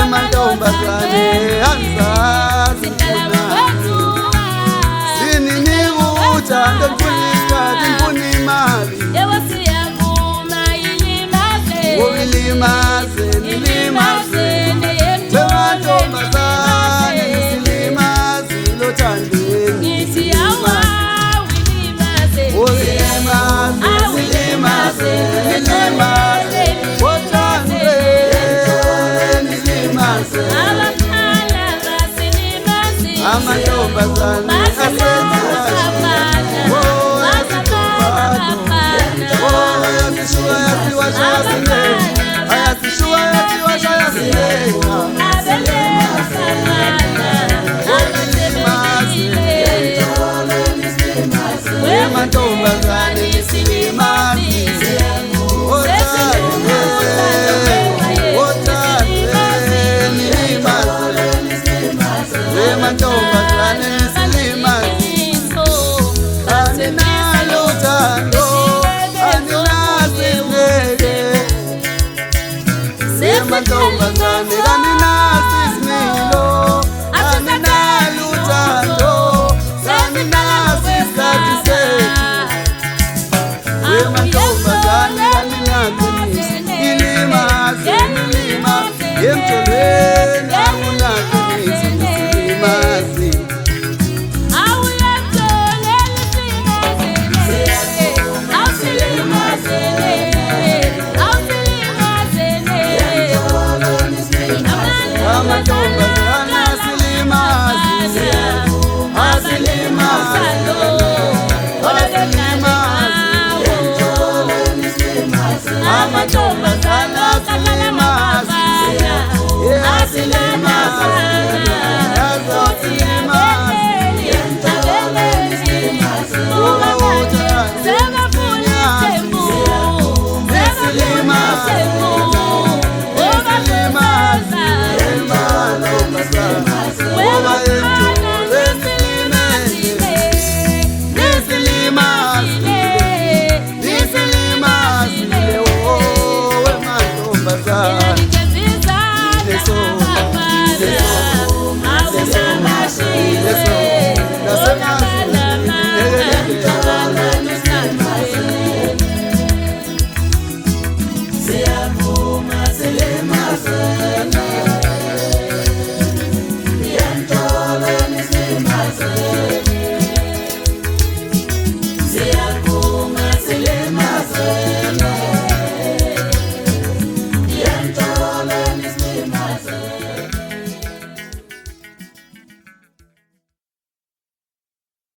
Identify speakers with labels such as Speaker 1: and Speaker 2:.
Speaker 1: amantombazane angizazi sinini uthando ngifuna isikhathi ngifuna imali Ilimaze, nilimaze Amantombazane nisilimaze lothandweni
Speaker 2: Ngithi awa
Speaker 1: Ilimaze, nilimaze Nilimaze othandweni Nilimaze Amantombazane amantombazane nisilimaze amantombazane nisilimaze aninalo uthando aninasineke amantombazane kaninasimilo aninalo uthando aninasisikhathi amantombazane kaninakunisi ilimaze nilimaze emthelweni akunakunisi nisilimaze amantombazane asilimaze asilimaze asilimaze
Speaker 2: Amantombazane